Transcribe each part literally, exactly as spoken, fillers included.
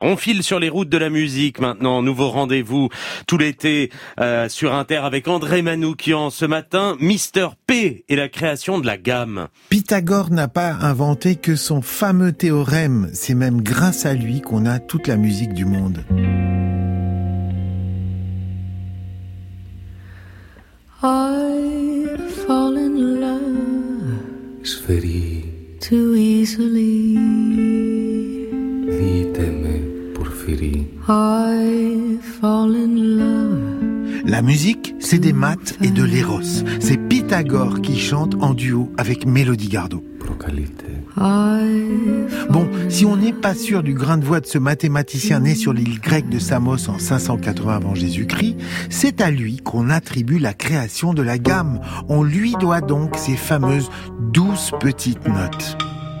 On file sur les routes de la musique maintenant. Nouveau rendez-vous tout l'été euh, sur Inter avec André Manoukian. Ce matin, Mister P et la création de la gamme. Pythagore n'a pas inventé que son fameux théorème. C'est même grâce à lui qu'on a toute la musique du monde. I fall in love Σφαιρί too easily. Δείτε porphyrie. I fall in love. La musique, c'est des maths et de l'éros. C'est Pythagore qui chante en duo avec Mélodie Gardot. Προκαλείται. Bon, si on n'est pas sûr du grain de voix de ce mathématicien né sur l'île grecque de Samos en cinq cent quatre-vingts avant Jésus-Christ, c'est à lui qu'on attribue la création de la gamme. On lui doit donc ces fameuses douze petites notes.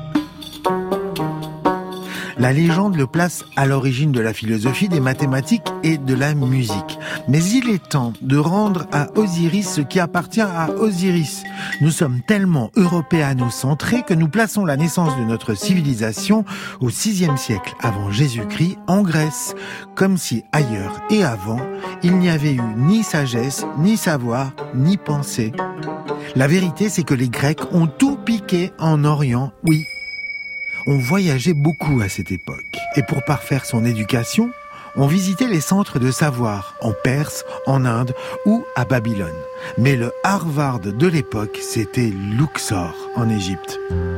La légende le place à l'origine de la philosophie, des mathématiques et de la musique. Mais il est temps de rendre à Osiris ce qui appartient à Osiris. Nous sommes tellement européano-centrés que nous plaçons la naissance de notre civilisation au sixième siècle avant Jésus-Christ en Grèce. Comme si ailleurs et avant, il n'y avait eu ni sagesse, ni savoir, ni pensée. La vérité, c'est que les Grecs ont tout piqué en Orient, oui. On voyageait beaucoup à cette époque. Et pour parfaire son éducation, on visitait les centres de savoir en Perse, en Inde ou à Babylone. Mais le Harvard de l'époque, c'était Luxor en Égypte.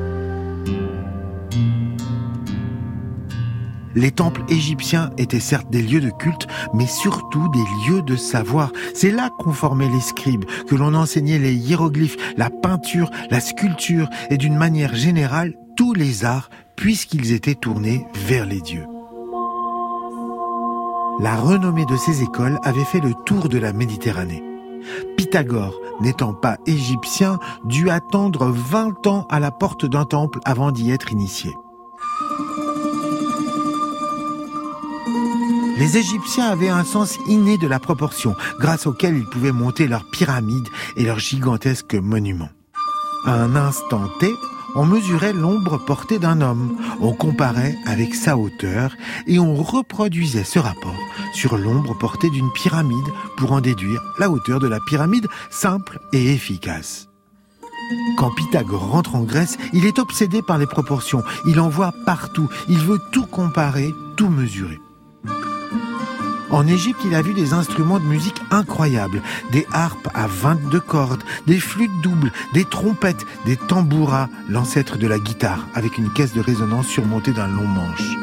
Les temples égyptiens étaient certes des lieux de culte, mais surtout des lieux de savoir. C'est là qu'on formait les scribes, que l'on enseignait les hiéroglyphes, la peinture, la sculpture et d'une manière générale, tous les arts, puisqu'ils étaient tournés vers les dieux. La renommée de ces écoles avait fait le tour de la Méditerranée. Pythagore, n'étant pas égyptien, dut attendre vingt ans à la porte d'un temple avant d'y être initié. Les Égyptiens avaient un sens inné de la proportion, grâce auquel ils pouvaient monter leurs pyramides et leurs gigantesques monuments. À un instant T, on mesurait l'ombre portée d'un homme, on comparait avec sa hauteur et on reproduisait ce rapport sur l'ombre portée d'une pyramide pour en déduire la hauteur de la pyramide, simple et efficace. Quand Pythagore rentre en Grèce, il est obsédé par les proportions, il en voit partout, il veut tout comparer, tout mesurer. En Égypte, il a vu des instruments de musique incroyables, des harpes à vingt-deux cordes, des flûtes doubles, des trompettes, des tambouras, l'ancêtre de la guitare, avec une caisse de résonance surmontée d'un long manche.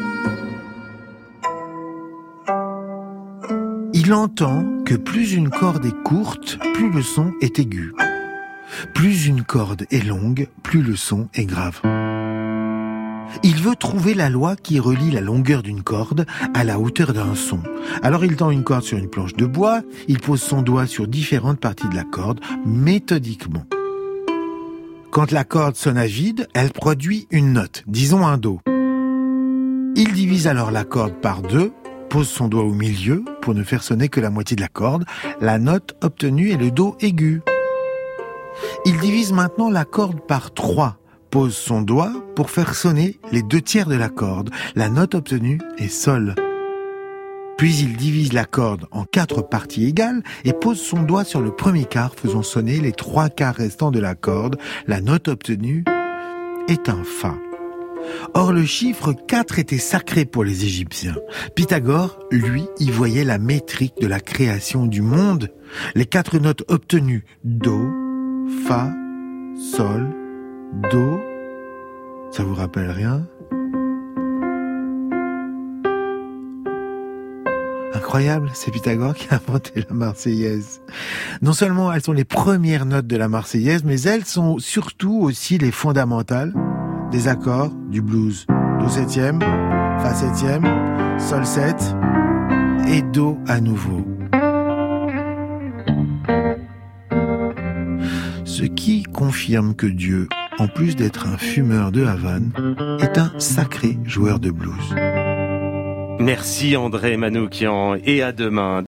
Il entend que plus une corde est courte, plus le son est aigu. Plus une corde est longue, plus le son est grave. Il veut trouver la loi qui relie la longueur d'une corde à la hauteur d'un son. Alors il tend une corde sur une planche de bois, il pose son doigt sur différentes parties de la corde, méthodiquement. Quand la corde sonne à vide, elle produit une note, disons un Do. Il divise alors la corde par deux, pose son doigt au milieu pour ne faire sonner que la moitié de la corde. La note obtenue est le Do aigu. Il divise maintenant la corde par trois, pose son doigt pour faire sonner les deux tiers de la corde. La note obtenue est Sol. Puis il divise la corde en quatre parties égales et pose son doigt sur le premier quart, faisant sonner les trois quarts restants de la corde. La note obtenue est un Fa. Or, le chiffre quatre était sacré pour les Égyptiens. Pythagore, lui, y voyait la métrique de la création du monde. Les quatre notes obtenues, Do, Fa, Sol, Do, ça vous rappelle rien? Incroyable, c'est Pythagore qui a inventé la Marseillaise. Non seulement elles sont les premières notes de la Marseillaise, mais elles sont surtout aussi les fondamentales des accords du blues. Do septième, Fa septième, Sol sept et Do à nouveau. Ce qui confirme que Dieu, en plus d'être un fumeur de Havane, est un sacré joueur de blues. Merci André Manoukian et à demain.